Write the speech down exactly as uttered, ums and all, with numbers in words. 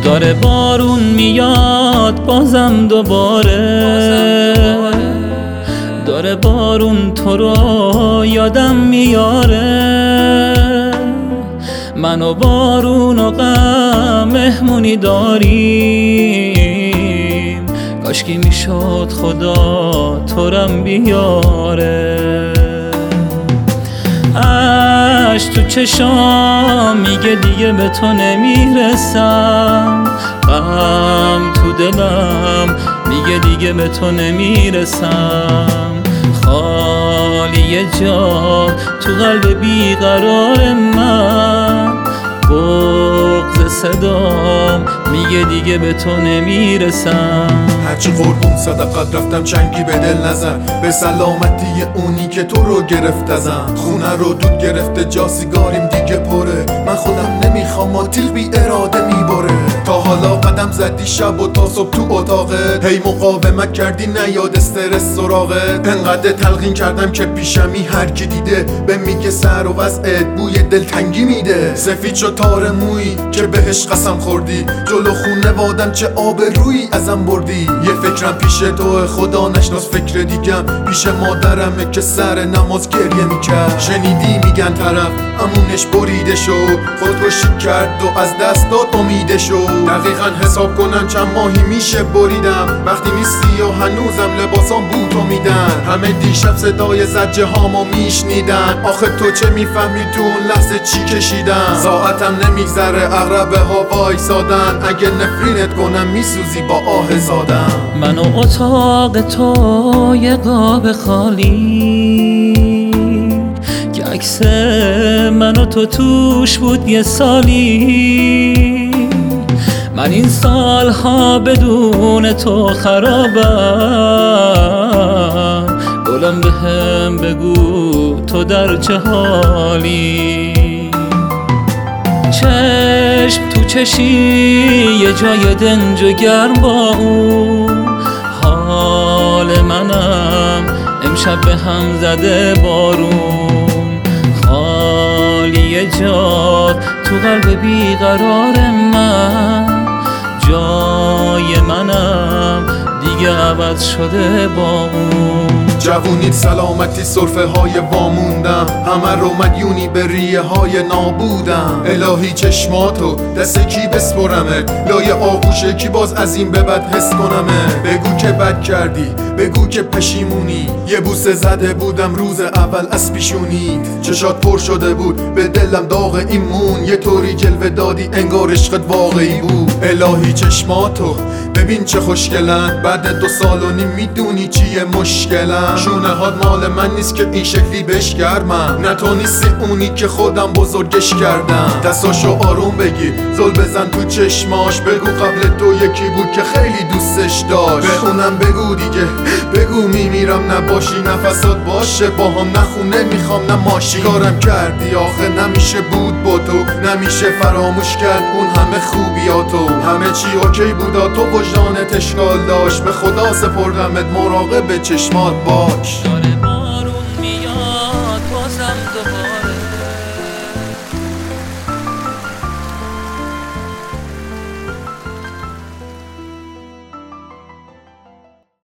داره بارون میاد بازم دوباره، داره بارون تو رو یادم میاره. من و بارون و غم مهمونی داریم، کاشکی میشد خدا تو رم بیاره. عشق تو چشام میگه دیگه به تو نمیرسم، غم تو دلم میگه دیگه به تو نمیرسم. خالی جا تو قلب بیقرار من، بغض صدام میگه دیگه به تو نمیرسم. هرچی قربون صدقت رفتم چنگی به دل نزن، به سلامتی اونی که تو رو گرفت ازم. خونه رو دود گرفته جا سیگاریم دیگه پره، من خودم نمیخوام ما تیغ بی اراده میباره. تا حالا قدم زدی شب و تا صبح تو اتاقه، هی مقاومت کردی نیاد استرس سراغه. انقدر تلقین کردم که پیشمی هر کی دیده به میگه سر و وضعت بوی دلتنگی میده. سفید شد تار مویی که بهش قسم خوردی، جلو خونه وادم چه آب روی ازم بردی. یه فکرم پیش تو خدا نشناس فکر دیگم، پیش مادرمه که سر نماز گریه میکرد. شنیدی میگن طرف امونش بریده شو، خودکشی کرد و از دست داد امیدشو. دقیقا حساب کنم چند ماهی میشه بریدم، وقتی نیستی و هنوزم لباسام بوتو میدن. همه دیشب صدای زجه هامو میشنیدن، آخه تو چه میفهمی تو اون لحظه چی کشیدم. ساعتم نمیگذره عقربه ها وایسادن، اگه نفرینت کنم میسوزی با آه زادم. من و اتاق تو یه قاب خالی که عکس من و تو توش بود یه سالی. من این سالها بدون تو خرابم، گلم بهم بگو تو در چه حالی. چشم تو چشی یه جای دنج و گرم با اون، حال منم امشب به هم زده بارون. خالی جاد تو قلب بیقرار من، جای منم دیگه عوض شده با اون. جوونیت سلامتی صرفه های واموندم، همه رو مدیونی به ریه های نابودم. الهی چشماتو دست کی بسپرمت، لای آغوشه کی باز از این به بد حس کنمه. بگو که بد کردی، بگو که پشیمونی، یه بوسه زده بودم روز اول از پیشونیت. چشات پر شده بود به دلم داغ ایمون، یه طوری جلوه دادی انگار عشقت واقعی بود. الهی چشماتو ببین چه خوشگلن، بعد دو سال و نیم میدونی چیه مشکلم. شونه هات مال من نیست که این شکلی بشگرمم، نه تو نیستی اونی که خودم بزرگش کردم. دستاشو آروم بگیر زل بزن تو چشماش، بگو قبل تو یکی بود که خیلی دوستش داشت. به اونم بگو دیگه، بگو میمیرم نباشی، نفسات باشه با هم، نه خونه میخوام نه ماشین. کارم کردی آخه نمیشه بود با تو، نمیشه فراموش کرد اون همه خوبیاتو. همه چی اوکی بودا تو وجدانت اشکال داشت، به خدا سپردمت مراقب چشمات باش.